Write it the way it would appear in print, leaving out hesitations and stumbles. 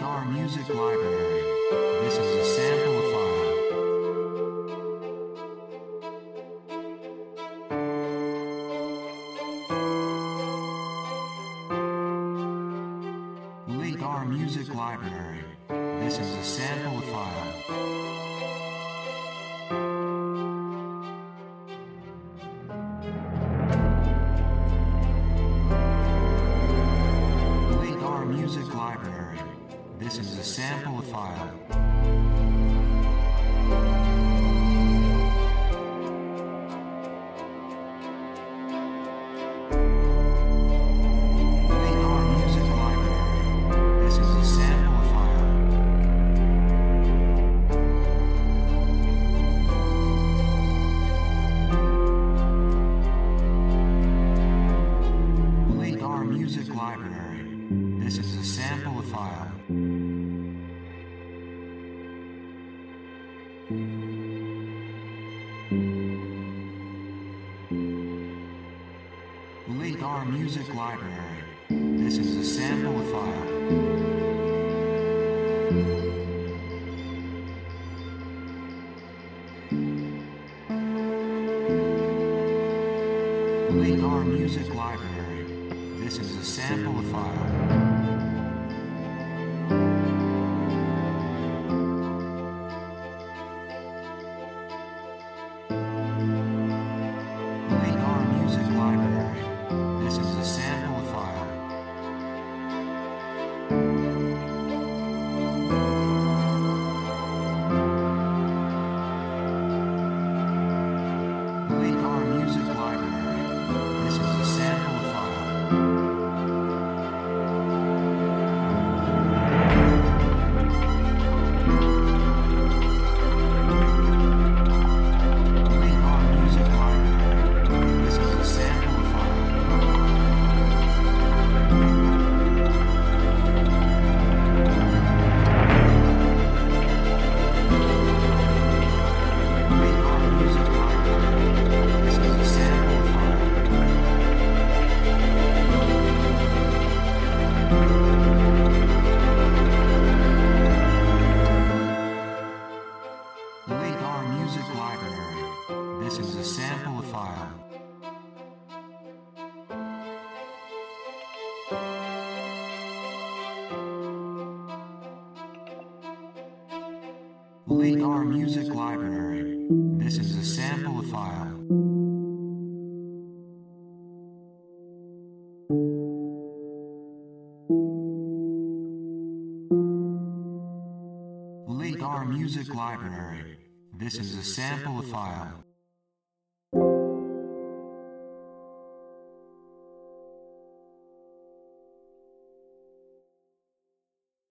Our music library. This is a sample file. Our music library. This is a sample file. Our music library. This is a sample file. Music library. This is a sample file. Our music library. This is a sample file. Our music library. This is a sample file. Our music library. This is a sample file. Our music library. This is a sample file. Our music library. This is a sample file. Our music library. This is a sample file. Our music library. This is a sample file.